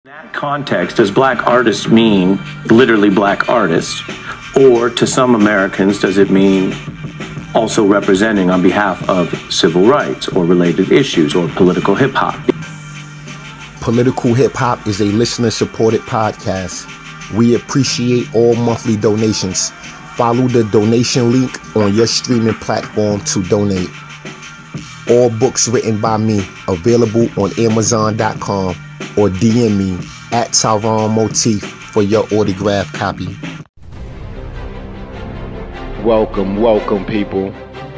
In that context, does black artist mean literally black artists? Or to some Americans, does it mean also representing on behalf of civil rights or related issues or political hip hop? Political Hip Hop is a listener-supported podcast. We appreciate all monthly donations. Follow the donation link on your streaming platform to donate. All books written by me available on Amazon.com or DM me at Tyron Motif for your autographed copy. Welcome, people.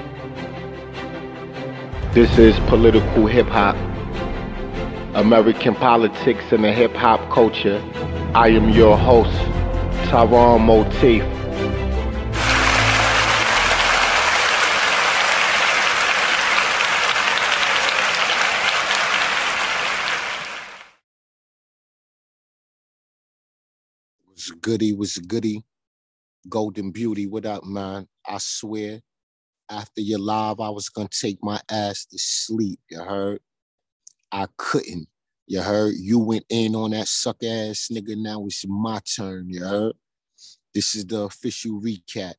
This is Political Hip Hop, American politics and the hip hop culture. I am your host, Tyron Motif. Was goody. Golden Beauty, what up, man? I swear, after your live, I was gonna take my ass to sleep, you heard? I couldn't, you heard? You went in on that suck-ass nigga, now it's my turn, you heard? This is the official recap.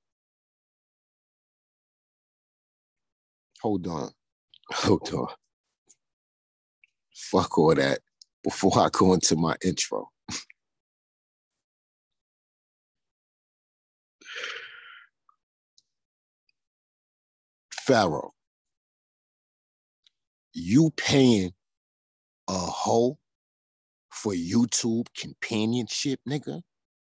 Hold on. Fuck all that before I go into my intro. Pharaoh, you paying a hoe for YouTube companionship, nigga?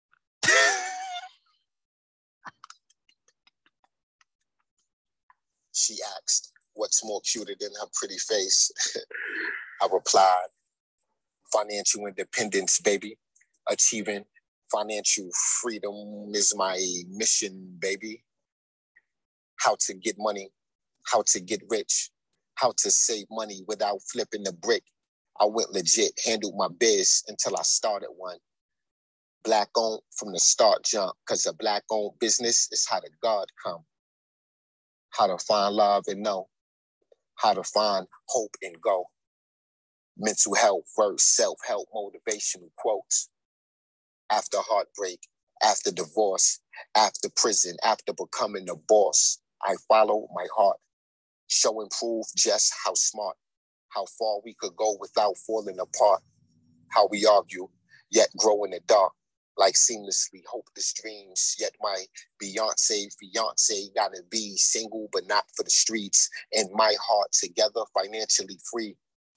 She asked, what's more cuter than her pretty face? I replied, financial independence, baby. Achieving financial freedom is my mission, baby. How to get money, how to get rich, how to save money without flipping the brick. I went legit, handled my biz until I started one. Black owned from the start jump, cause a black owned business is how the God come. How to find love and know, how to find hope and go. Mental health versus self-help motivational quotes. After heartbreak, after divorce, after prison, after becoming a boss, I follow my heart, showing proof just how smart, how far we could go without falling apart, how we argue, yet grow in the dark, like seamlessly hopeless dreams, yet my Beyonce fiance gotta be single but not for the streets, and my heart together financially free.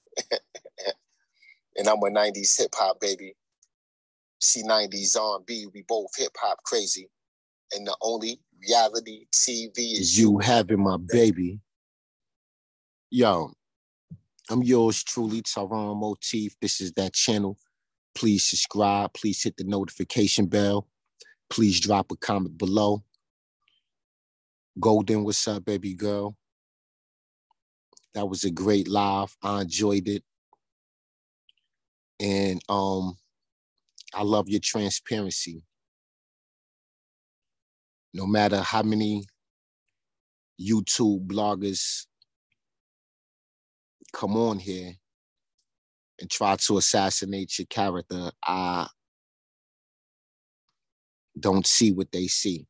And I'm a 90s hip-hop baby. She 90s R&B, we both hip-hop crazy. And the only reality TV is you having my baby. Yo, I'm yours truly, Tyron Motif. This is that channel. Please subscribe. Please hit the notification bell. Please drop a comment below. Golden, what's up, baby girl? That was a great live. I enjoyed it. And I love your transparency. No matter how many YouTube bloggers come on here and try to assassinate your character, I don't see what they see.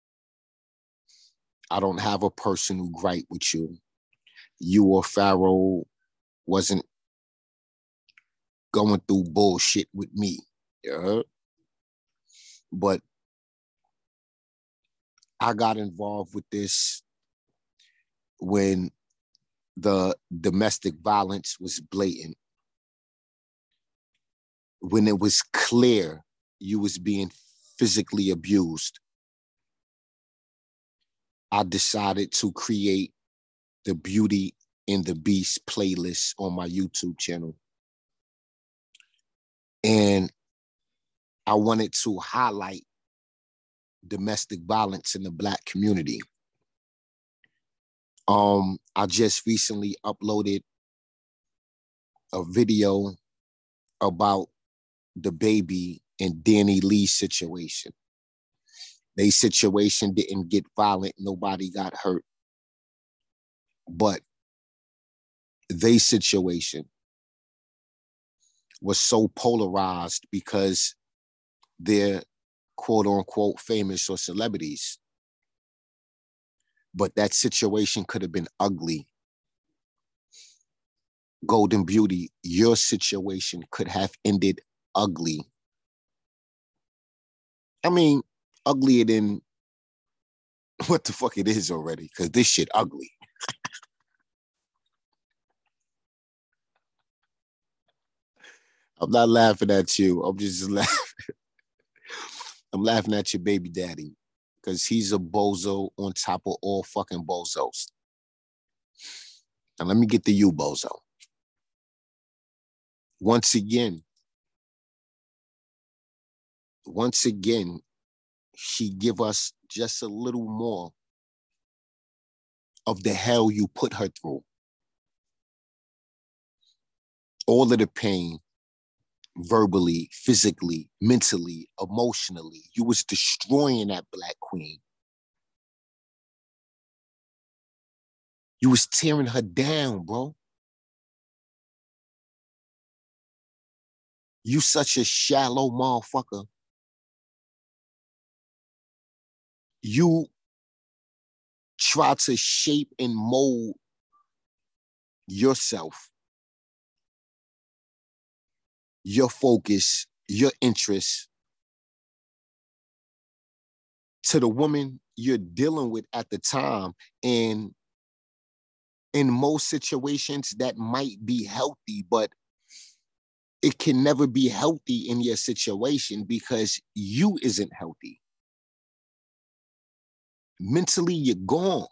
I don't have a personal gripe with you. You or Pharaoh wasn't going through bullshit with me, you heard? But I got involved with this when the domestic violence was blatant. When it was clear you was being physically abused. I decided to create the Beauty and the Beast playlist on my YouTube channel. And I wanted to highlight domestic violence in the Black community. I just recently uploaded a video about the baby and Danny Lee's situation. Their situation didn't get violent, nobody got hurt. But their situation was so polarized because they're quote unquote famous or celebrities. But that situation could have been ugly. Golden Beauty, your situation could have ended ugly. I mean, uglier than what the fuck it is already, because this shit ugly. I'm not laughing at you. I'm just laughing. I'm laughing at your baby daddy because he's a bozo on top of all fucking bozos. Now let me get to you, bozo. Once again, she give us just a little more of the hell you put her through. All of the pain, verbally, physically, mentally, emotionally. You was destroying that Black queen. You was tearing her down, bro. You such a shallow motherfucker. You try to shape and mold yourself, your focus, your interests to the woman you're dealing with at the time. And in most situations, that might be healthy, but it can never be healthy in your situation because you isn't healthy. Mentally, you're gone.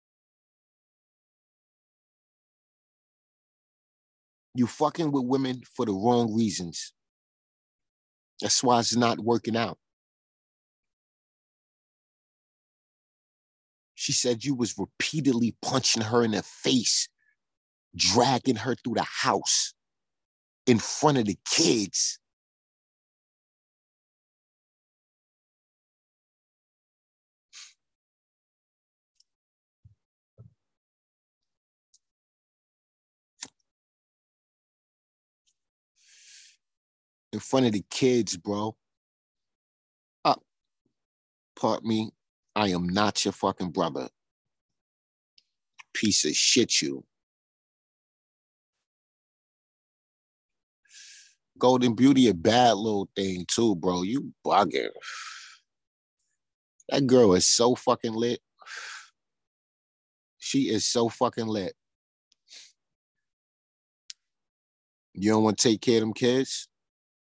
You fucking with women for the wrong reasons. That's why it's not working out. She said you was repeatedly punching her in the face, dragging her through the house in front of the kids. In front of the kids, bro. Pardon me, I am not your fucking brother. Piece of shit, you. Golden Beauty, a bad little thing too, bro. You bugging. That girl is so fucking lit. She is so fucking lit. You don't want to take care of them kids?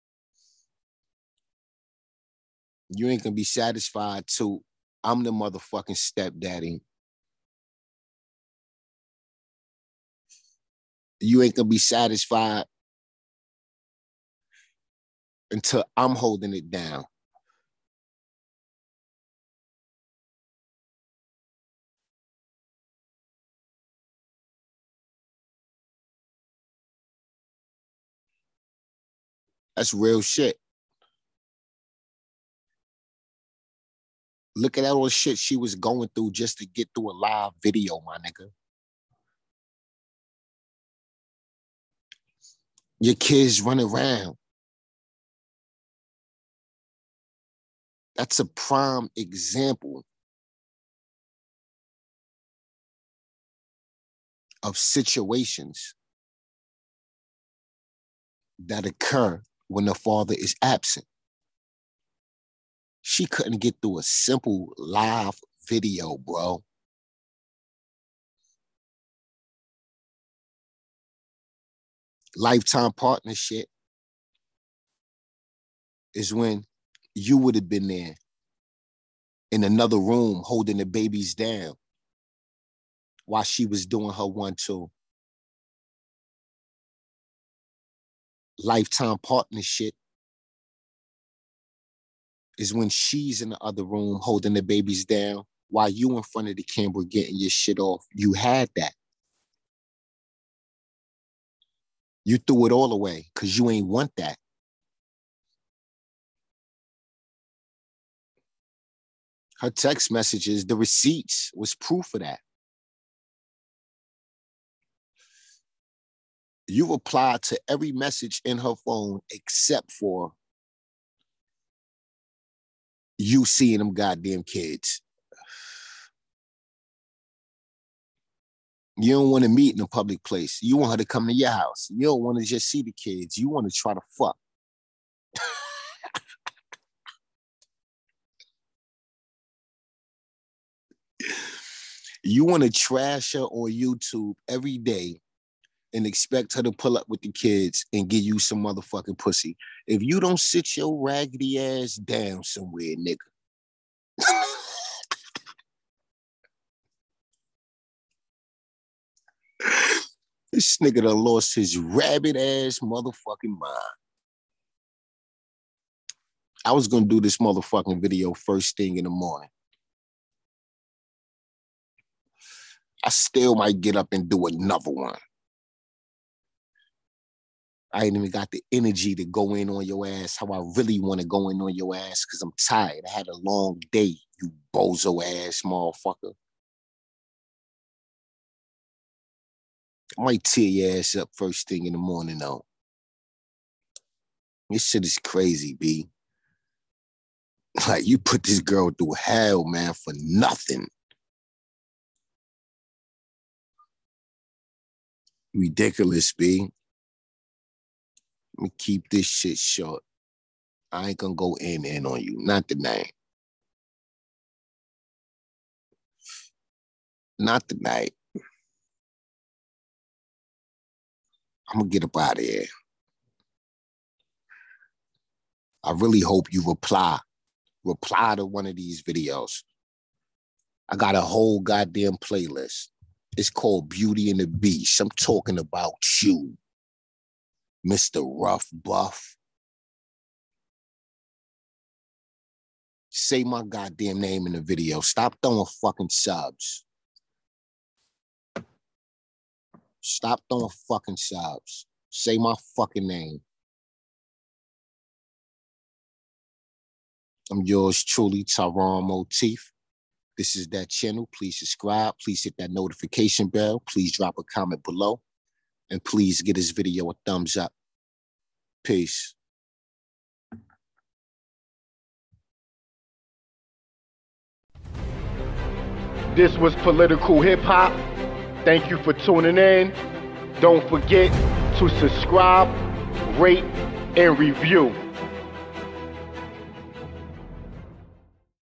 You ain't gonna be satisfied till I'm the motherfucking stepdaddy. You ain't gonna be satisfied until I'm holding it down. That's real shit. Look at all the shit she was going through just to get through a live video, my nigga. Your kids run around. That's a prime example of situations that occur when the father is absent. She couldn't get through a simple live video, bro. Lifetime partnership is when you would have been there in another room holding the babies down while she was doing her 1-2. Lifetime partnership is when she's in the other room holding the babies down while you in front of the camera getting your shit off. You had that. You threw it all away because you ain't want that. Her text messages, the receipts was proof of that. You replied to every message in her phone except for you seeing them goddamn kids. You don't want to meet in a public place. You want her to come to your house. You don't want to just see the kids. You want to try to fuck. You want to trash her on YouTube every day and expect her to pull up with the kids and give you some motherfucking pussy. If you don't sit your raggedy ass down somewhere, nigga. This nigga done lost his rabbit ass motherfucking mind. I was gonna do this motherfucking video first thing in the morning. I still might get up and do another one. I ain't even got the energy to go in on your ass how I really want to go in on your ass because I'm tired. I had a long day, you bozo ass motherfucker. I might tear your ass up first thing in the morning, though. This shit is crazy, B. Like, you put this girl through hell, man, for nothing. Ridiculous, B. Let me keep this shit short. I ain't gonna go in on you. Not tonight. Not tonight. I'm gonna get up out of here. I really hope you reply. Reply to one of these videos. I got a whole goddamn playlist. It's called Beauty and the Beast. I'm talking about you, Mr. Rough Buff. Say my goddamn name in the video. Stop throwing fucking subs. Stop throwing fucking subs. Say my fucking name. I'm yours truly, Tyrone Motif. This is that channel. Please subscribe. Please hit that notification bell. Please drop a comment below. And please give this video a thumbs up. Peace. This was Political Hip Hop. Thank you for tuning in. Don't forget to subscribe, rate, and review.